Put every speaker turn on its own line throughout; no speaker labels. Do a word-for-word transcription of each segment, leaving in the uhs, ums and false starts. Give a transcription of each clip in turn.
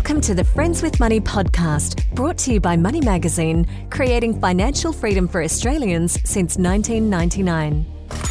Welcome to the Friends with Money podcast, brought to you by Money Magazine, creating financial freedom for Australians since nineteen ninety-nine.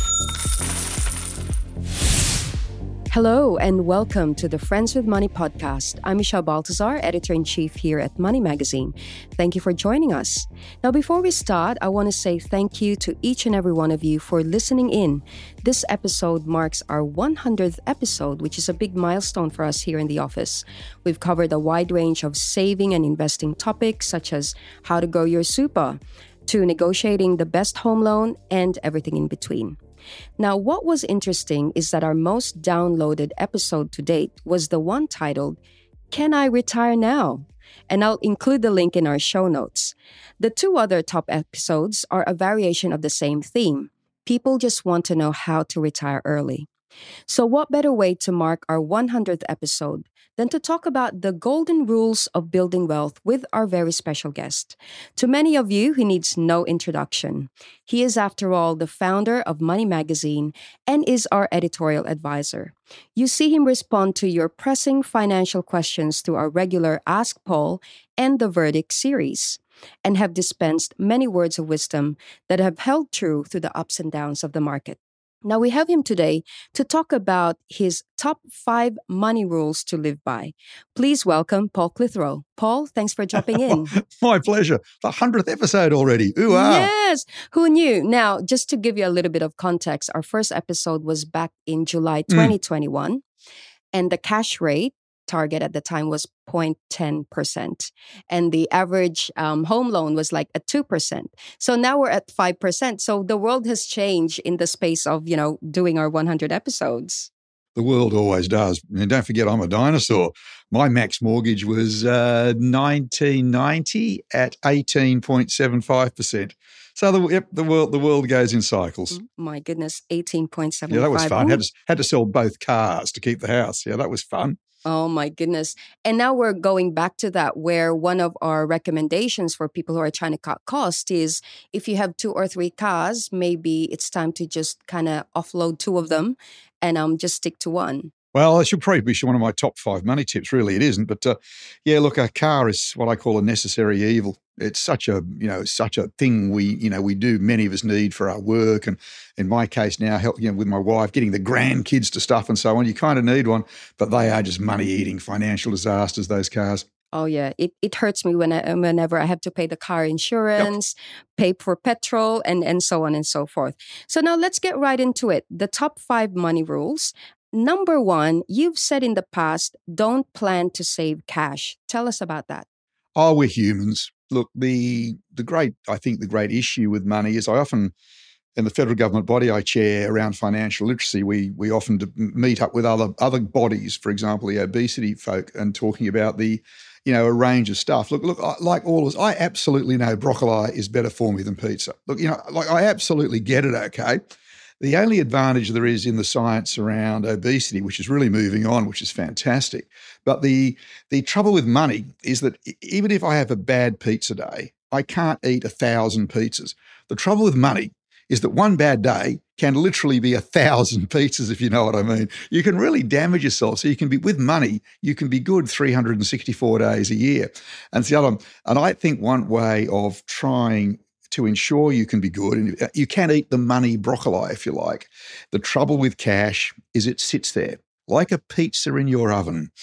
Hello and welcome to the Friends with Money podcast. I'm Michelle Baltazar, Editor-in-Chief here at Money Magazine. Thank you for joining us. Now, before we start, I want to say thank you to each and every one of you for listening in. This episode marks our one hundredth episode, which is a big milestone for us here in the office. We've covered a wide range of saving and investing topics, such as how to grow your super, to negotiating the best home loan, and everything in between. Now, what was interesting is that our most downloaded episode to date was the one titled, Can I Retire Now? And I'll include the link in our show notes. The two other top episodes are a variation of the same theme. People just want to know how to retire early. So what better way to mark our one hundredth episode than to talk about the golden rules of building wealth with our very special guest. To many of you, he needs no introduction. He is, after all, the founder of Money Magazine and is our editorial advisor. You see him respond to your pressing financial questions through our regular Ask Paul and the Verdict series, and have dispensed many words of wisdom that have held true through the ups and downs of the market. Now, we have him today to talk about his top five money rules to live by. Please welcome Paul Clitheroe. Paul, thanks for jumping in.
My pleasure. The hundredth episode already. Ooh, ah.
Yes. Who knew? Now, just to give you a little bit of context, our first episode was back in July twenty twenty-one, mm. and the cash rate target at the time was zero point one zero percent. And the average um, home loan was like at two percent. So now we're at five percent. So the world has changed in the space of, you know, doing our one hundred episodes.
The world always does. And don't forget, I'm a dinosaur. My max mortgage was uh, nineteen ninety at eighteen point seven five percent. So the yep, the world the world goes in cycles.
My goodness, eighteen point seven five.
Yeah, that was fun. Had to, had to sell both cars to keep the house. Yeah, that was fun.
Oh, my goodness. And now we're going back to that, where one of our recommendations for people who are trying to cut costs is if you have two or three cars, maybe it's time to just kind of offload two of them and um just stick to one.
Well, it should probably be one of my top five money tips. Really, it isn't. But uh, yeah, look, a car is what I call a necessary evil. It's such a, you know, such a thing we, you know, we do, many of us need for our work. And in my case now, help, you know, with my wife, getting the grandkids to stuff and so on, you kind of need one, but they are just money-eating financial disasters, those cars.
Oh, yeah. It it hurts me when I, whenever I have to pay the car insurance, yep. pay for petrol, and, and so on and so forth. So now let's get right into it. The top five money rules. Number one, you've said in the past, don't plan to save cash. Tell us about that.
Oh, we're humans. Look, the the great, I think the great issue with money is I often, in the federal government body I chair around financial literacy, we we often meet up with other other bodies, for example, the obesity folk, and talking about the, you know, a range of stuff. Look, look, like all of us, I absolutely know broccoli is better for me than pizza. Look, you know, like I absolutely get it, okay? The only advantage there is in the science around obesity, which is really moving on, which is fantastic. But the the trouble with money is that even if I have a bad pizza day, I can't eat a thousand pizzas. The trouble with money is that one bad day can literally be a thousand pizzas, if you know what I mean. You can really damage yourself. So you can be, with money, you can be good three hundred sixty-four days a year. And it's the other, and I think one way of trying to ensure you can be good, and you can eat the money broccoli if you like. The trouble with cash is it sits there like a pizza in your oven.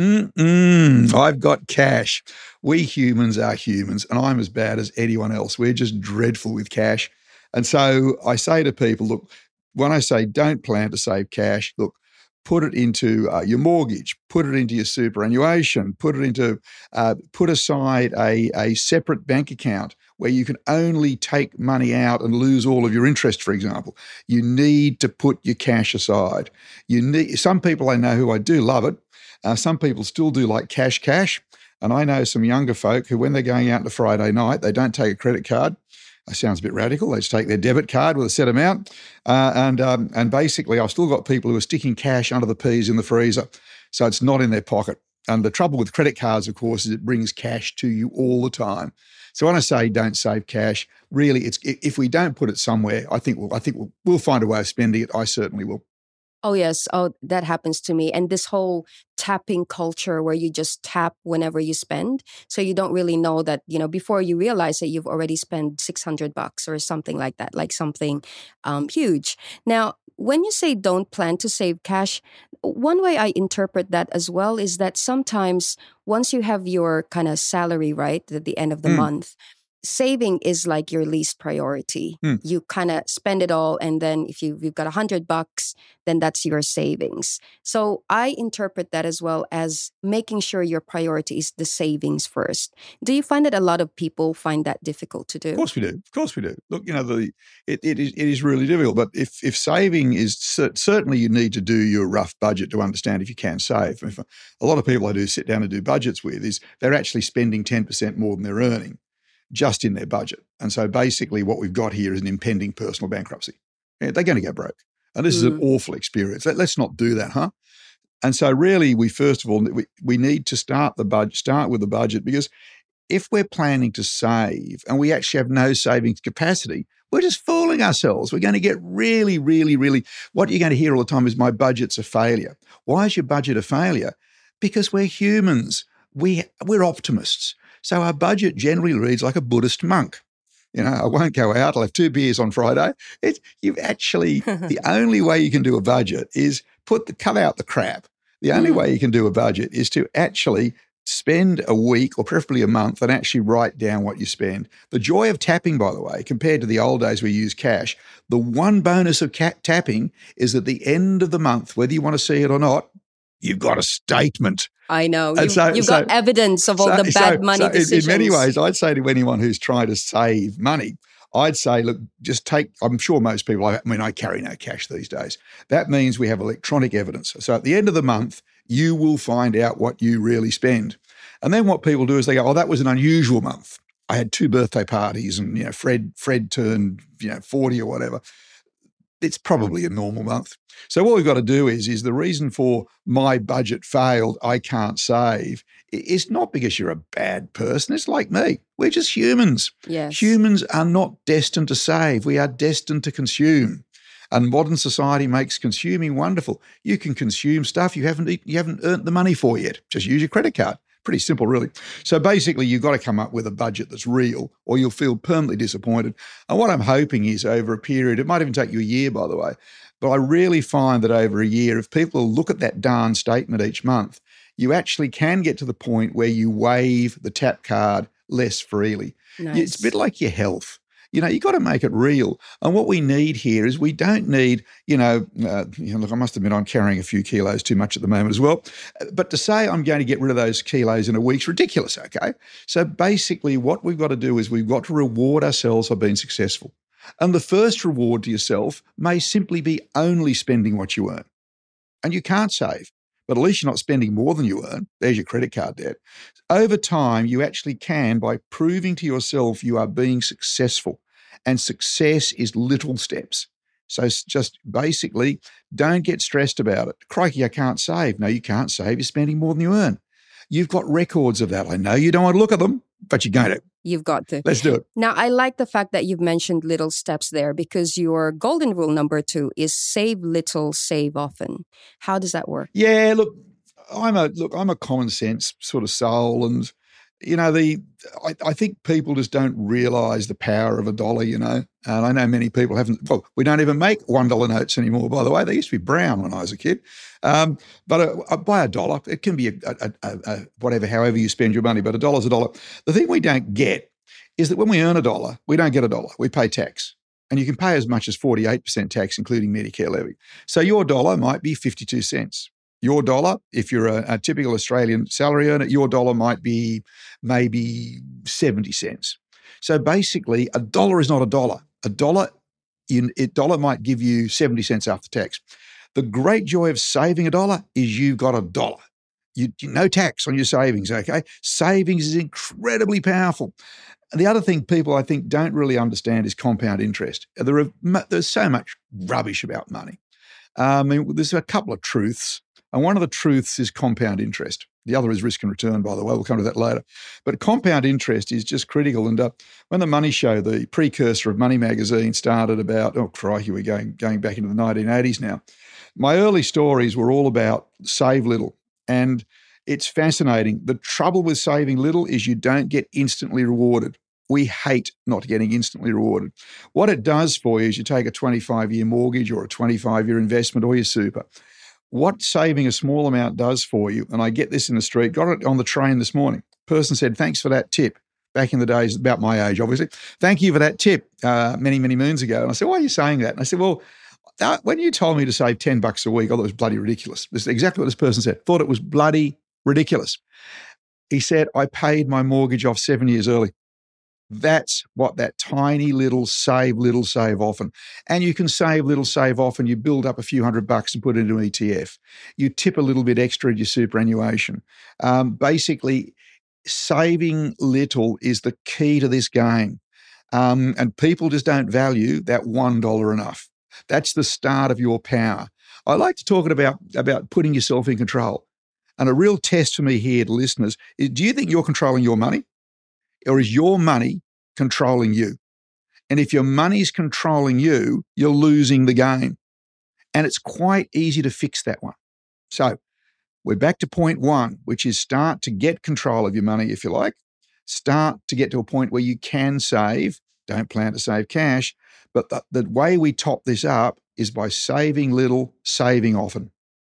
Mm-mm, I've got cash. We humans are humans, and I'm as bad as anyone else. We're just dreadful with cash. And so I say to people, look, when I say don't plan to save cash, look, put it into uh, your mortgage, put it into your superannuation, put it into, uh, put aside a, a separate bank account where you can only take money out and lose all of your interest, for example. You need to put your cash aside. You need, some people I know who I do love it. Uh, some people still do like cash cash. And I know some younger folk who, when they're going out on a Friday night, they don't take a credit card. That sounds a bit radical. They just take their debit card with a set amount. Uh, and um, and basically, I've still got people who are sticking cash under the peas in the freezer, so it's not in their pocket. And the trouble with credit cards, of course, is it brings cash to you all the time. So when I say don't save cash, really, it's if we don't put it somewhere, I think we'll, I think we'll, we'll find a way of spending it. I certainly will.
Oh, yes. Oh, that happens to me. And this whole tapping culture where you just tap whenever you spend. So you don't really know that, you know, before you realize that you've already spent six hundred bucks or something like that, like something um, huge. Now, when you say don't plan to save cash, one way I interpret that as well is that sometimes once you have your kind of salary, right, at the end of the
Mm.
month, saving is like your least priority.
Mm.
You kind of spend it all, and then if you, you've got a hundred bucks, then that's your savings. So I interpret that as well as making sure your priority is the savings first. Do you find that a lot of people find that difficult to do?
Of course we do. Of course we do. Look, you know, the it, it is it is really difficult. But if if saving is cer- certainly you need to do your rough budget to understand if you can save. If a lot of people I do sit down and do budgets with is they're actually spending ten percent more than they're earning just in their budget. And so basically what we've got here is an impending personal bankruptcy. Yeah, they're going to go broke. And this mm. is an awful experience. Let, let's not do that, huh? And so really we first of all, we, we need to start the budget, start with the budget, because if we're planning to save and we actually have no savings capacity, we're just fooling ourselves. We're going to get really, really, really, what you're going to hear all the time is my budget's a failure. Why is your budget a failure? Because we're humans. We, we're optimists. So our budget generally reads like a Buddhist monk. You know, I won't go out. I'll have two beers on Friday. It's you've actually, the only way you can do a budget is put the, cut out the crap. The only mm. way you can do a budget is to actually spend a week or preferably a month and actually write down what you spend. The joy of tapping, by the way, compared to the old days we use cash, the one bonus of ca- tapping is at the end of the month, whether you want to see it or not, you've got a statement.
I know. You've,
so,
you've
so,
got evidence of all
so,
the bad
so,
money
so
decisions.
In many ways, I'd say to anyone who's trying to save money, I'd say, look, just take, I'm sure most people, I mean, I carry no cash these days. That means we have electronic evidence. So at the end of the month, you will find out what you really spend. And then what people do is they go, oh, that was an unusual month. I had two birthday parties and, you know, Fred, Fred turned, you know, forty or whatever. It's probably a normal month. So what we've got to do is, is the reason for my budget failed, I can't save, is not because you're a bad person. It's like me. We're just humans.
Yes.
Humans are not destined to save. We are destined to consume. And modern society makes consuming wonderful. You can consume stuff you haven't you haven't earned the money for yet. Just use your credit card. Pretty simple, really. So basically, you've got to come up with a budget that's real or you'll feel permanently disappointed. And what I'm hoping is over a period, it might even take you a year, by the way, but I really find that over a year, if people look at that darn statement each month, you actually can get to the point where you waive the tap card less freely.
Nice.
It's a bit like your health. You know, you've got to make it real. And what we need here is we don't need, you know, uh, you know, look, I must admit I'm carrying a few kilos too much at the moment as well. But to say I'm going to get rid of those kilos in a week's ridiculous, okay? So basically what we've got to do is we've got to reward ourselves for being successful. And the first reward to yourself may simply be only spending what you earn. And you can't save. But at least you're not spending more than you earn. There's your credit card debt. Over time, you actually can, by proving to yourself you are being successful. And success is little steps. So just basically, don't get stressed about it. Crikey, I can't save. No, you can't save. You're spending more than you earn. You've got records of that. I know you don't want to look at them, but you're going to.
You've got to.
Let's do it.
Now, I like the fact that you've mentioned little steps there, because your golden rule number two is save little, save often. How does that work?
Yeah, look, I'm a look, I'm a common sense sort of soul, and you know, the I, I think people just don't realise the power of a dollar, you know. And I know many people haven't. Well, we don't even make one dollar notes anymore, by the way. They used to be brown when I was a kid. Um, but a, a, by a dollar, it can be a, a, a, a whatever, however you spend your money. But a dollar's a dollar. The thing we don't get is that when we earn a dollar, we don't get a dollar. We pay tax. And you can pay as much as forty-eight percent tax, including Medicare levy. So your dollar might be fifty-two cents. Your dollar, if you're a, a typical Australian salary earner, your dollar might be maybe seventy cents. So basically, a dollar is not a dollar. A dollar, in, a dollar might give you seventy cents after tax. The great joy of saving a dollar is you've got a dollar. You, you no tax on your savings, okay? Savings is incredibly powerful. And the other thing people, I think, don't really understand is compound interest. There are, there's so much rubbish about money. Um, I mean, there's a couple of truths. And one of the truths is compound interest. The other is risk and return, by the way. We'll come to that later. But compound interest is just critical. And uh, when the Money Show, the precursor of Money Magazine, started about, oh, crikey, we're going, going back into the nineteen eighties now. My early stories were all about save little And it's fascinating. The trouble with saving little is you don't get instantly rewarded. We hate not getting instantly rewarded. What it does for you is you take a twenty-five-year mortgage or a twenty-five-year investment or your super. What saving a small amount does for you, and I get this in the street, got it on the train this morning. Person said, thanks for that tip. Back in the days, about my age, obviously. Thank you for that tip uh, many, many moons ago. And I said, why are you saying that? And I said, well, that, when you told me to save ten bucks a week, I thought it was bloody ridiculous. This is exactly what this person said. Thought it was bloody ridiculous. He said, I paid my mortgage off seven years early. That's what that tiny little save little, save often. And you can save little, save often. You build up a few hundred bucks and put it into an E T F. You tip a little bit extra at your superannuation. Um, basically, saving little is the key to this game. Um, and people just don't value that one dollar enough. That's the start of your power. I like to talk about, about putting yourself in control. And a real test for me here to listeners is, do you think you're controlling your money? Or is your money controlling you? And if your money's controlling you, you're losing the game. And it's quite easy to fix that one. So we're back to point one, which is start to get control of your money, if you like. Start to get to a point where you can save. Don't plan to save cash. But the, the way we top this up is by saving little, saving often.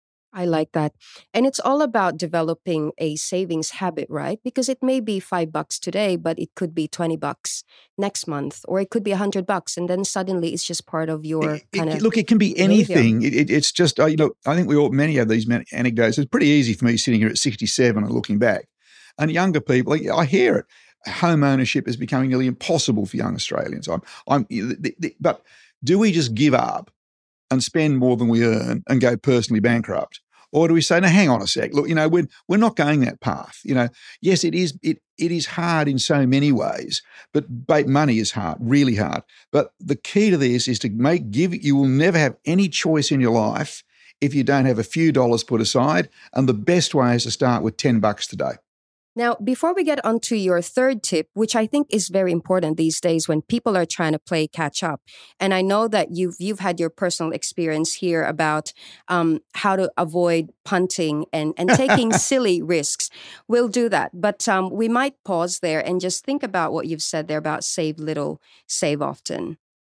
I like that. And it's all about developing a savings habit, right? Because it may be five bucks today, but it could be twenty bucks next month, or it could be a hundred bucks. And then suddenly it's just part of your kind of.
Look, it can be anything. It, it, it's just, uh, you know, I think we all, many of these anecdotes. It's pretty easy for me sitting here at sixty-seven and looking back. And younger people, I hear it. Home ownership is becoming nearly impossible for young Australians. I'm, I'm, the, the, but do we just give up and spend more than we earn and go personally bankrupt? Or do we say, no, hang on a sec, look, you know, we're, we're not going that path. You know, yes, it is it it is hard in so many ways, but money is hard, really hard. But the key to this is to make, give, you will never have any choice in your life if you don't have a few dollars put aside. And the best way is to start with ten bucks today.
Now, before we get onto your third tip, which I think is very important these days when people are trying to play catch up, and I know that you've you've had your personal experience here about um, how to avoid punting and, and taking silly risks. We'll do that, but um, we might pause there and just think about what you've said there about save little, save often.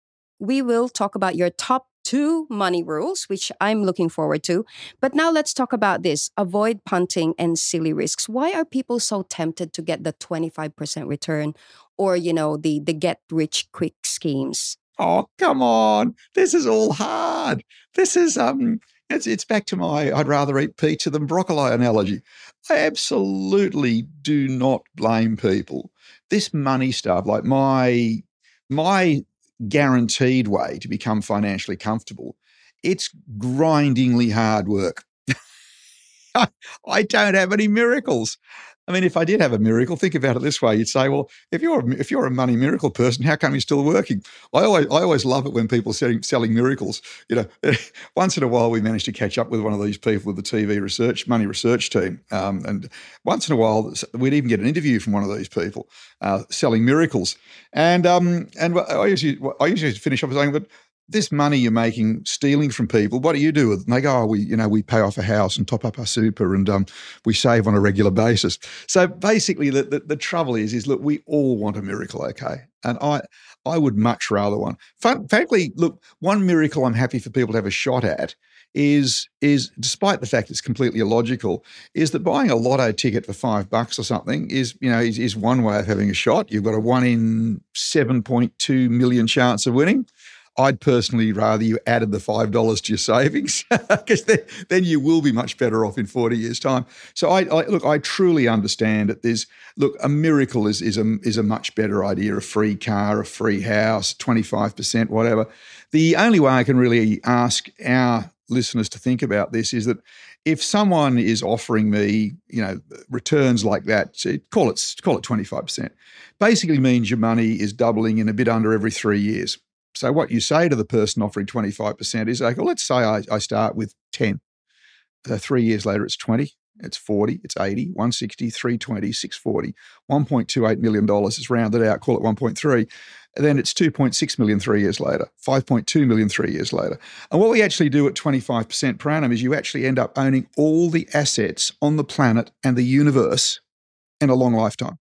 We will talk about your top two money rules, which I'm looking forward to. But now let's talk about this. Avoid punting and silly risks. Why are people so tempted to get the twenty-five percent return or, you know, the, the get rich quick schemes?
Oh, come on. This is all hard. This is, um, it's, it's back to my I'd rather eat pizza than broccoli analogy. I absolutely do not blame people. This money stuff, like my, my, guaranteed way to become financially comfortable, it's grindingly hard work. I don't have any miracles. I mean, if I did have a miracle, think about it this way. You'd say, well, if you're if you're a money miracle person, how come you're still working? I always I always love it when people are selling, selling miracles. You know, once in a while we manage to catch up with one of these people with the T V research, money research team. Um, and once in a while we'd even get an interview from one of these people uh, selling miracles. And um, and I usually I usually finish up saying, but this money you're making, stealing from people, what do you do with it? And they go, oh, we, you know, we pay off a house and top up our super and um, we save on a regular basis. So basically the, the, the trouble is, is look, we all want a miracle, okay? And I I would much rather one. Fun, frankly, look, one miracle I'm happy for people to have a shot at is, is despite the fact it's completely illogical, is that buying a lotto ticket for five bucks or something is, you know, is, is one way of having a shot. You've got a one in seven point two million chance of winning. I'd personally rather you added the five dollars to your savings because then, then you will be much better off in forty years' time. So I, I look, I truly understand that there's, look, a miracle is, is, a, is a much better idea, a free car, a free house, twenty-five percent, whatever. The only way I can really ask our listeners to think about this is that if someone is offering me, you know, returns like that, so call it, call it twenty-five percent, basically means your money is doubling in a bit under every three years. So what you say to the person offering twenty-five percent is, like, well, let's say I, I start with ten. Uh, three years later, it's twenty. It's forty, it's eighty, one sixty, three twenty, six forty, one point two eight million dollars. It's rounded out, call it one point three. And then it's two point six million three years later, five point two million three years later. And what we actually do at twenty-five percent per annum is you actually end up owning all the assets on the planet and the universe in a long lifetime.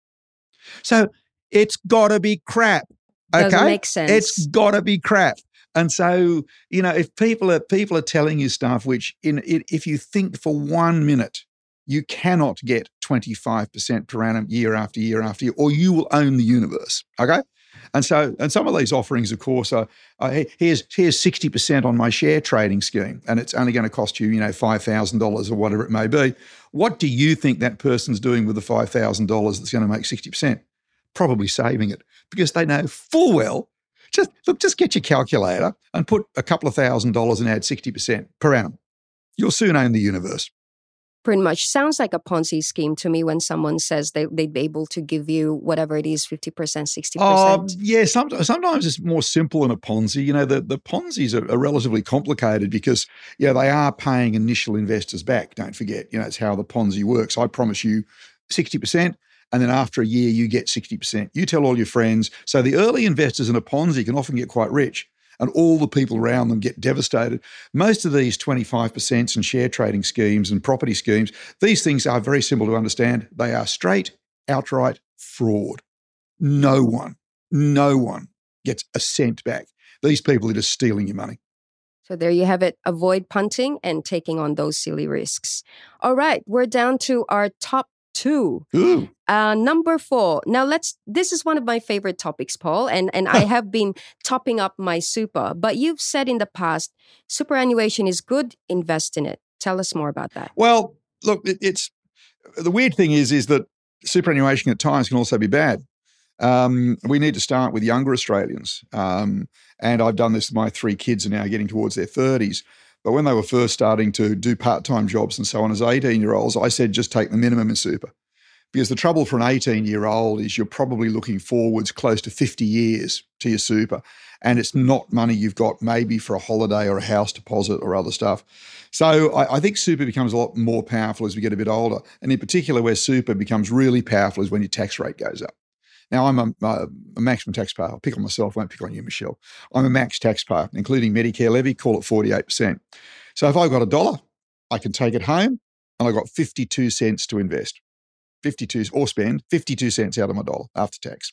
So it's got to be crap. Okay?
Doesn't make sense.
It's got to be crap. And so, you know, if people are people are telling you stuff which, in it, if you think for one minute, you cannot get twenty-five percent per annum year after year after year, or you will own the universe. Okay, and so and some of these offerings, of course, are, are hey, here's here's sixty percent on my share trading scheme, and it's only going to cost you, you know, five thousand dollars or whatever it may be. What do you think that person's doing with the five thousand dollars that's going to make sixty percent? Probably saving it, because they know full well. Just look, just get your calculator and put a couple of thousand dollars and add sixty percent per annum. You'll soon own the universe.
Pretty much sounds like a Ponzi scheme to me when someone says they, they'd be able to give you whatever it is, fifty percent, sixty percent.
Oh, yeah, sometimes, sometimes it's more simple than a Ponzi. You know, the, the Ponzis are, are relatively complicated because, yeah, they are paying initial investors back, don't forget. You know, it's how the Ponzi works. I promise you sixty percent. And then after a year, you get sixty percent. You tell all your friends. So the early investors in a Ponzi can often get quite rich, and all the people around them get devastated. Most of these twenty-five percent and share trading schemes and property schemes, these things are very simple to understand. They are straight, outright fraud. No one, no one gets a cent back. These people are just stealing your money.
So there you have it. Avoid punting and taking on those silly risks. All right, we're down to our top two.
Ooh.
Uh, number four. Now let's, this is one of my favorite topics, Paul, and, and I have been topping up my super, but you've said in the past, superannuation is good, invest in it. Tell us more about that.
Well, look, it, it's, the weird thing is, is that superannuation at times can also be bad. Um, we need to start with younger Australians. Um, and I've done this, my three kids are now getting towards their thirties. But when they were first starting to do part-time jobs and so on as eighteen-year-olds, I said just take the minimum in super. Because the trouble for an eighteen-year-old is you're probably looking forwards close to fifty years to your super, and it's not money you've got maybe for a holiday or a house deposit or other stuff. So I, I think super becomes a lot more powerful as we get a bit older, and in particular where super becomes really powerful is when your tax rate goes up. Now, I'm a, a, a maximum taxpayer. I'll pick on myself, won't pick on you, Michelle. I'm a max taxpayer, including Medicare levy, call it forty-eight percent. So if I've got a dollar, I can take it home, and I've got fifty-two cents to invest. fifty-two or spend fifty-two cents out of my dollar after tax.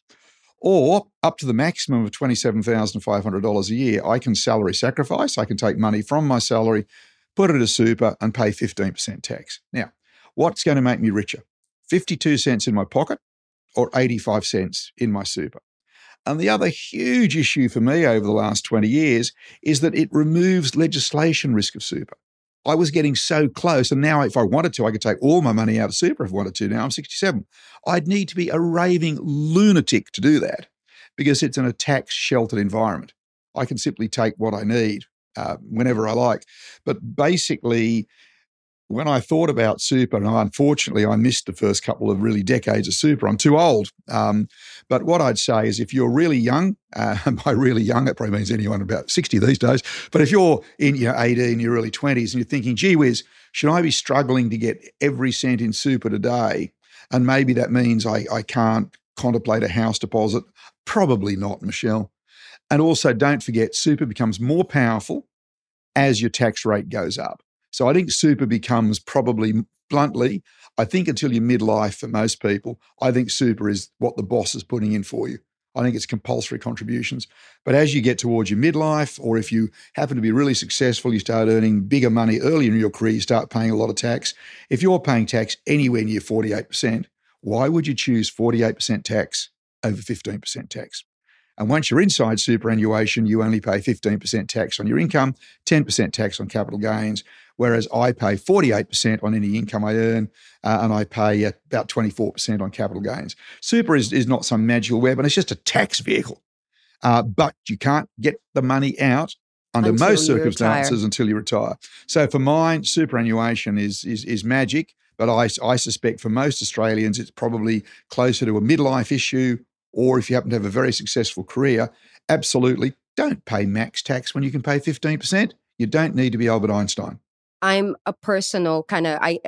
Or up to the maximum of twenty-seven thousand five hundred dollars a year, I can salary sacrifice. I can take money from my salary, put it as super, and pay fifteen percent tax. Now, what's going to make me richer? fifty-two cents in my pocket or eighty-five cents in my super? And the other huge issue for me over the last twenty years is that it removes legislation risk of super. I was getting so close, and now if I wanted to, I could take all my money out of super if I wanted to. Now I'm sixty-seven. I'd need to be a raving lunatic to do that because it's in a tax-sheltered environment. I can simply take what I need uh, whenever I like. But basically, when I thought about super, and unfortunately I missed the first couple of really decades of super, I'm too old. Um, but what I'd say is if you're really young, uh, by really young, it probably means anyone about sixty these days, but if you're in your eighteen, your early twenties, and you're thinking, gee whiz, should I be struggling to get every cent in super today? And maybe that means I, I can't contemplate a house deposit. Probably not, Michelle. And also don't forget, super becomes more powerful as your tax rate goes up. So I think super becomes probably, bluntly, I think until your midlife for most people, I think super is what the boss is putting in for you. I think it's compulsory contributions. But as you get towards your midlife, or if you happen to be really successful, you start earning bigger money earlier in your career, you start paying a lot of tax. If you're paying tax anywhere near forty-eight percent, why would you choose forty-eight percent tax over fifteen percent tax? And once you're inside superannuation, you only pay fifteen percent tax on your income, ten percent tax on capital gains, whereas I pay forty-eight percent on any income I earn, uh, and I pay uh, about twenty-four percent on capital gains. Super is, is not some magical web, and it's just a tax vehicle. Uh, but you can't get the money out under
Until
most
you
circumstances
retire.
until you retire. So for mine, superannuation is, is, is magic, but I, I suspect for most Australians, it's probably closer to a midlife issue, or if you happen to have a very successful career, absolutely don't pay max tax when you can pay fifteen percent. You don't need to be Albert Einstein.
I'm a personal kind of, I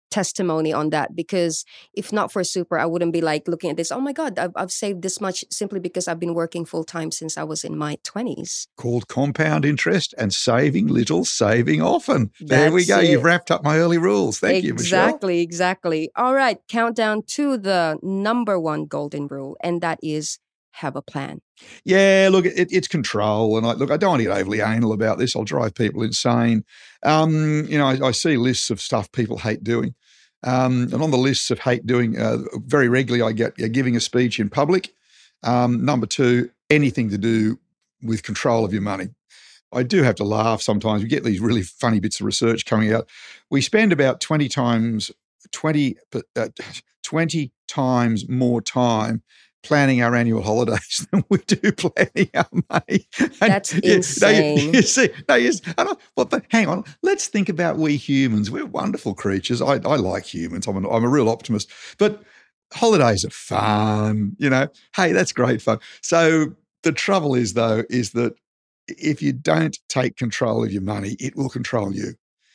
testimony on that, because if not for super, I wouldn't be like looking at this. Oh my God, I've, I've saved this much simply because I've been working full time since I was in my twenties.
Called compound interest and saving little, saving often. There we
That's
go.
it.
You've wrapped up my early rules. Thank you, Michelle.
Exactly, exactly. All right, countdown to the number one golden rule, and that is have a plan.
Yeah, look, it, it's control. And I, look, I don't want to get overly anal about this. I'll drive people insane. Um, you know, I, I see lists of stuff people hate doing. Um, and on the lists of hate doing, uh, very regularly I get uh, giving a speech in public. Um, number two, anything to do with control of your money. I do have to laugh sometimes. We get these really funny bits of research coming out. We spend about twenty times, twenty, uh, twenty times more time planning our annual holidays than we do planning our money. And
That's
you,
insane.
No, you, you see, no, you, I don't, well, but hang on. Let's think about we humans. We're wonderful creatures. I, I like humans. I'm, an, I'm a real optimist. But holidays are fun. You know, hey, that's great fun. So the trouble is, though, is that if you don't take control of your money, it will control you.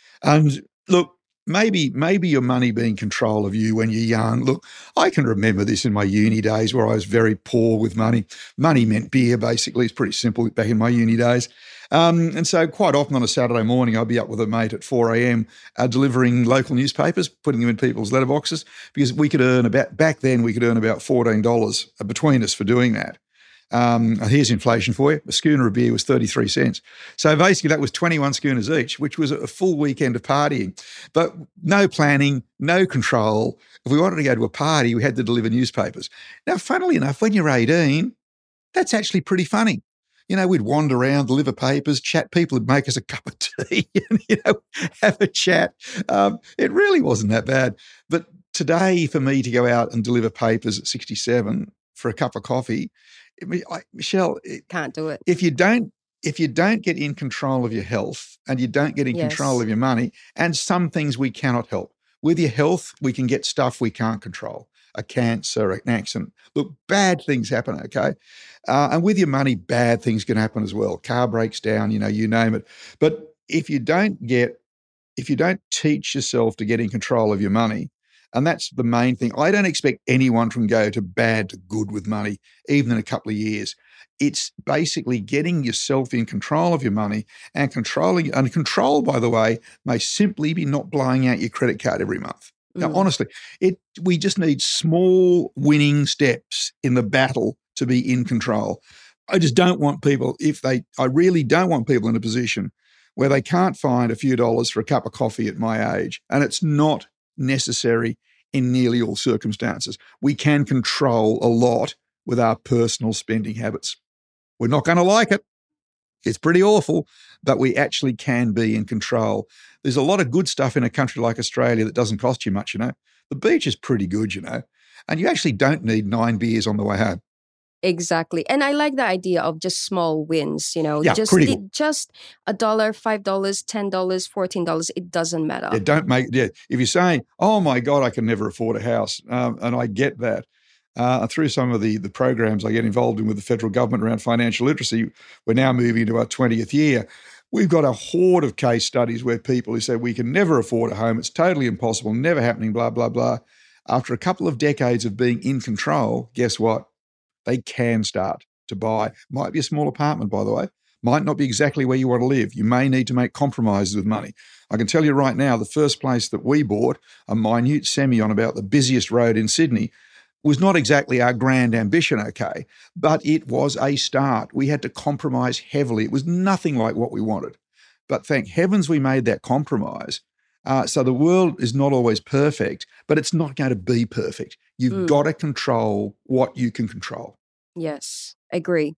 And look, Maybe maybe your money being control of you when you're young. Look, I can remember this in my uni days where I was very poor with money. Money meant beer, basically. It's pretty simple back in my uni days. Um, and so quite often on a Saturday morning, I'd be up with a mate at four a.m. Uh, delivering local newspapers, putting them in people's letterboxes, because we could earn about, back then we could earn about fourteen dollars between us for doing that. Um, here's inflation for you. A schooner of beer was thirty-three cents. So basically that was twenty-one schooners each, which was a full weekend of partying. But no planning, no control. If we wanted to go to a party, we had to deliver newspapers. Now, funnily enough, when you're eighteen, that's actually pretty funny. You know, we'd wander around, deliver papers, chat. People would make us a cup of tea and, you know, have a chat. Um, it really wasn't that bad. But today, for me to go out and deliver papers at sixty-seven for a cup of coffee, I, Michelle,
Can't do it.
If you don't, if you don't get in control of your health and you don't get in
Yes.
control of your money, and some things we cannot help. With your health, we can get stuff we can't control, a cancer, an accident. Look, bad things happen, okay? Uh, and with your money, bad things can happen as well. Car breaks down, you know, you name it. But if you don't get, if you don't teach yourself to get in control of your money, and that's the main thing. I don't expect anyone from go to bad to good with money, even in a couple of years. It's basically getting yourself in control of your money, and controlling, and control, by the way, may simply be not blowing out your credit card every month. Now,
Mm.
honestly, it we just need small winning steps in the battle to be in control. I just don't want people, if they, I really don't want people in a position where they can't find a few dollars for a cup of coffee at my age, and it's not necessary in nearly all circumstances. We can control a lot with our personal spending habits. We're not going to like it. It's pretty awful, but we actually can be in control. There's a lot of good stuff in a country like Australia that doesn't cost you much, you know. The beach is pretty good, you know, and you actually don't need nine beers on the way home.
Exactly. And I like the idea of just small wins, you know,
Yeah,
just
pretty
it, just a dollar, five dollars, ten dollars, fourteen dollars. It doesn't matter.
Yeah, don't make, yeah. If you're saying, oh my God, I can never afford a house, um, and I get that, uh, through some of the, the programs I get involved in with the federal government around financial literacy, we're now moving into our twentieth year. We've got a horde of case studies where people who say we can never afford a home, it's totally impossible, never happening, blah, blah, blah. After a couple of decades of being in control, guess what? They can start to buy. Might be a small apartment, by the way. Might not be exactly where you want to live. You may need to make compromises with money. I can tell you right now, the first place that we bought, a minute semi on about the busiest road in Sydney, was not exactly our grand ambition, okay, but it was a start. We had to compromise heavily. It was nothing like what we wanted. But thank heavens we made that compromise. Uh, so the world is not always perfect, but it's not going to be perfect. You've
Mm.
got to control what you can control.
Yes, agree.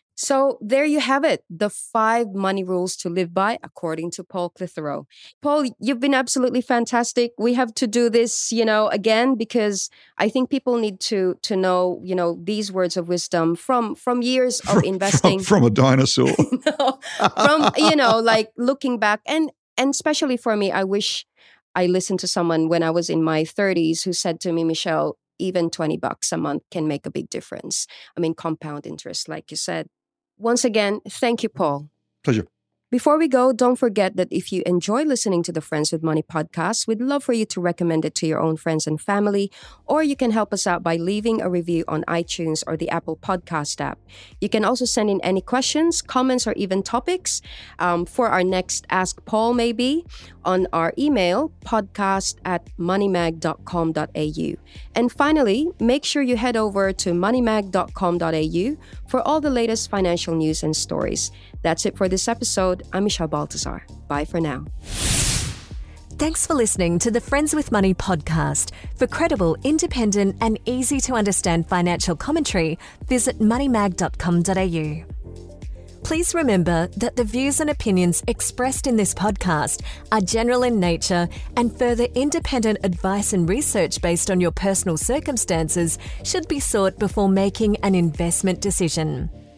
So there you have it, the five money rules to live by, according to Paul Clitheroe. Paul, you've been absolutely fantastic. We have to do this, you know, again, because I think people need to to know, you know, these words of wisdom from from years of
From-
investing.
From, from a dinosaur.
No, from, you know, like looking back, and and especially for me, I wish I listened to someone when I was in my thirties who said to me, Michelle, even twenty bucks a month can make a big difference. I mean, compound interest, like you said. Once again, thank you, Paul.
Pleasure.
Before we go, don't forget that if you enjoy listening to the Friends with Money podcast, we'd love for you to recommend it to your own friends and family, or you can help us out by leaving a review on iTunes or the Apple Podcast app. You can also send in any questions, comments, or even topics um, for our next Ask Paul maybe on our email, podcast at moneymag dot com dot a u. And finally, make sure you head over to moneymag dot com dot a u for all the latest financial news and stories. That's it for this episode. I'm Michelle Baltazar. Bye for now.
Thanks for listening to the Friends with Money podcast. For credible, independent and easy to understand financial commentary, visit moneymag dot com dot a u. Please remember that the views and opinions expressed in this podcast are general in nature, and further independent advice and research based on your personal circumstances should be sought before making an investment decision.